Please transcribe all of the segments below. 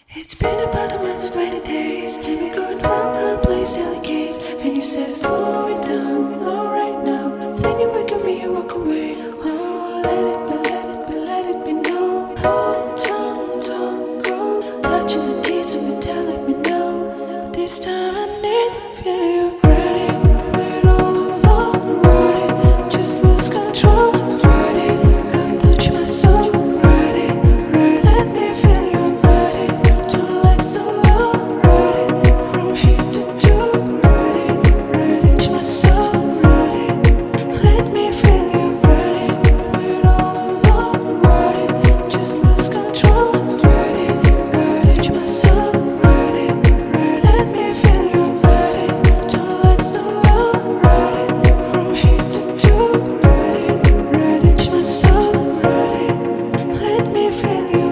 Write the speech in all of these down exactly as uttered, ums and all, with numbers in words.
It's been about a month to twenty days, and we going round, round, play silly games. And you said slow it down, not right now. Then you wake up me and walk away. Oh, let it be, let it be, let it be known. Oh, don't, don't go touching the teeth and you telling me no. But this time I need to feel you ready. Wait all alone, ready. Just lose control, ready. Come touch my soul, ready. Ready, let me feel you ready. Two legs don't know, ready. From hits to two, ready. Ready, touch my soul, ready. Let me feel you ready. Wait all alone, ready. Just lose control, ready. Ready, touch my soul, ready. Ready, let me feel you ready. Two legs don't know, ready. From hits to two, ready. Ready, touch my soul, ready. Let me feel you.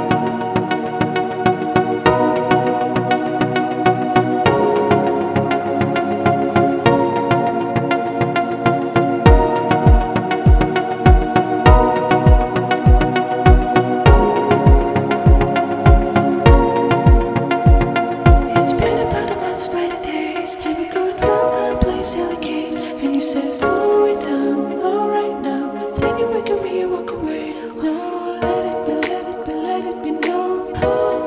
It's been about a month to twenty days, and we going round, round, play silly games. And you said slow it down, not right now. Then you wake up me and walk away. Oh, let it be, let it be, let it be known. Oh,